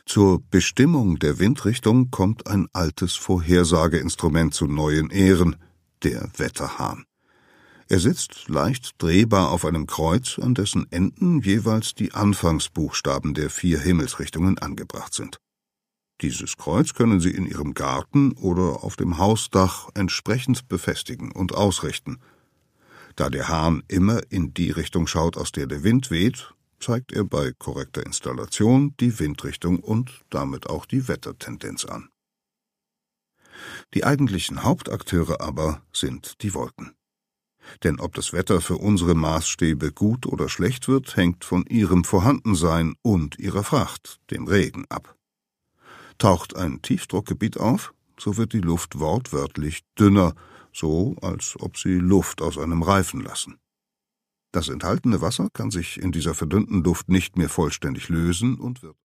Zur Bestimmung der Windrichtung kommt ein altes Vorhersageinstrument zu neuen Ehren, der Wetterhahn. Er sitzt leicht drehbar auf einem Kreuz, an dessen Enden jeweils die Anfangsbuchstaben der 4 Himmelsrichtungen angebracht sind. Dieses Kreuz können Sie in Ihrem Garten oder auf dem Hausdach entsprechend befestigen und ausrichten. Da der Hahn immer in die Richtung schaut, aus der der Wind weht, zeigt er bei korrekter Installation die Windrichtung und damit auch die Wettertendenz an. Die eigentlichen Hauptakteure aber sind die Wolken. Denn ob das Wetter für unsere Maßstäbe gut oder schlecht wird, hängt von ihrem Vorhandensein und ihrer Fracht, dem Regen, ab. Taucht ein Tiefdruckgebiet auf, so wird die Luft wortwörtlich dünner, so als ob sie Luft aus einem Reifen lassen. Das enthaltene Wasser kann sich in dieser verdünnten Luft nicht mehr vollständig lösen und wird